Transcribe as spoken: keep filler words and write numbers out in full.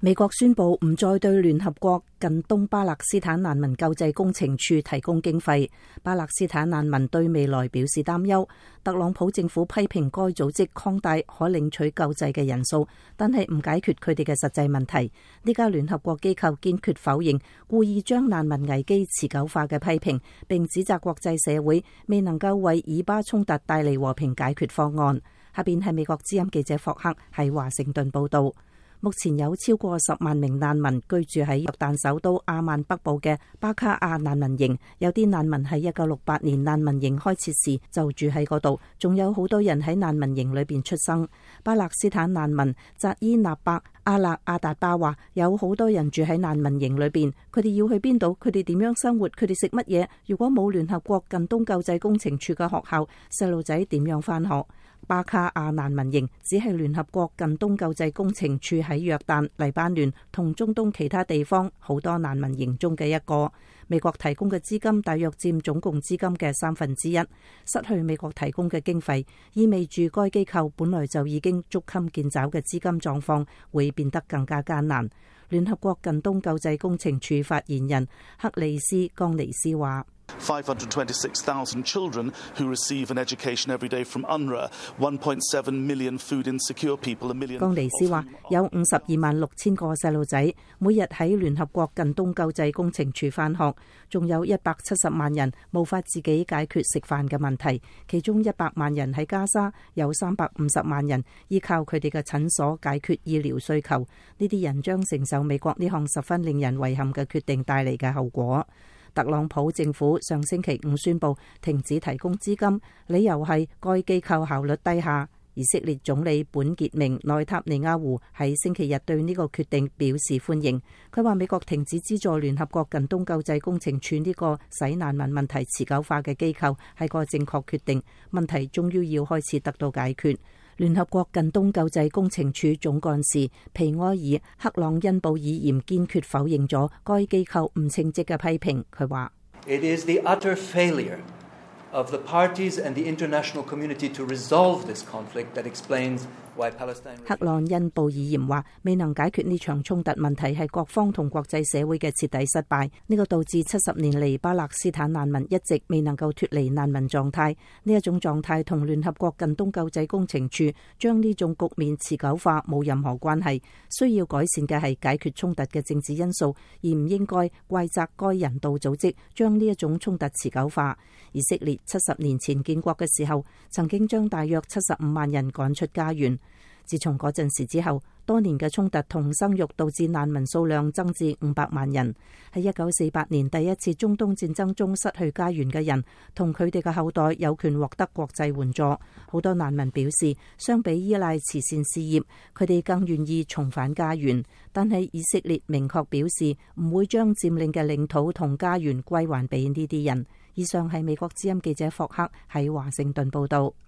美國宣布唔再對聯合國近東巴勒斯坦難民救濟工程處提供經費。巴勒斯坦難民對未來表示擔憂。特朗普政府批評該組織擴大可領取救濟嘅人數，但係唔解決佢哋嘅實際問題。呢家聯合國機構堅決否認故意將難民危機持久化嘅批評，並指責國際社會未能夠為以巴衝突帶嚟和平解決方案。下邊係美國之音記者霍克喺華盛頓報道。目前有超過十萬名難民居住喺約旦首都阿曼北部嘅巴卡亞難民營，有啲難民喺一九六八年難民營開設時就住喺嗰度，仲有好多人喺難民營裏邊出生。巴勒斯坦難民扎伊納伯阿勒阿達巴話，有好多人住喺難民營裏邊，佢哋要去邊度？佢哋點樣生活？佢哋食乜嘢？如果冇聯合國近東救濟工程處嘅學校，細路仔點樣返學？巴卡亞難民營只係聯合國近東救濟工程處喺約旦、黎巴嫩同中東其他地方好多難民營中嘅一個。美國提供嘅資金大約佔總共資金嘅三分之一。失去美國提供嘅經費，意味住該機構本來就已經捉襟見肘嘅資金狀況會變得更加艱難。聯合國近東救濟工程處發言人克里斯江尼斯話 five hundred twenty-six thousand children who receive an education every day from U N R W A, one point seven million food insecure people, a million。 江尼斯話有五十二萬六千個細路仔每日喺聯合國近東救濟工程處返學，仲有一百七十萬人無法自己解決食飯嘅問題，其中一百萬人喺加沙，有三百五十萬人依靠佢哋嘅診所解決醫療需求。呢啲人將承受美國呢項十分令人遺憾嘅決定帶嚟嘅後果。特朗普政府上星期五宣布停止提供資金，理由係該機構效率低下。以色列總理本傑明內塔尼亞胡喺星期日對呢個決定表示歡迎。佢話美國停止資助聯合國近東救濟工程處呢個使難民問題持久化嘅機構係個正確決定，問題終於要開始得到解決。聯合國近東救濟工程處總幹事皮埃爾克朗恩布爾嚴堅決否認咗該機構唔稱職嘅批評。佢話 ：It is the utter failure of the parties and the international community to resolve this conflict that explains why Palestine。 克朗恩布爾嚴話，未能解決呢場衝突問題係各方同國際社會嘅徹底失敗，呢個導致七十年嚟巴勒斯坦難民一直未能夠脫離難民狀態。呢一種狀態同聯合國近東救濟工程處將呢種局面持久化冇任何關係。需要改善嘅係解決衝突嘅政治因素，而唔應該怪責該人道組織將呢一種衝突持久化。以色列七十年前建國嘅時候，曾經將大約七十五萬人趕出家園。自從嗰陣時之後，多年嘅衝突同生育導致難民數量增至五百萬人。喺一九四八年第一次中東戰爭中失去家園嘅人同佢哋嘅後代有權獲得國際援助。好多難民表示，相比依賴慈善事業，佢哋更願意重返家園。但係以色列明確表示唔會將佔領嘅領土同家園歸還俾呢啲人。以上係美國之音記者霍克喺華盛頓報道。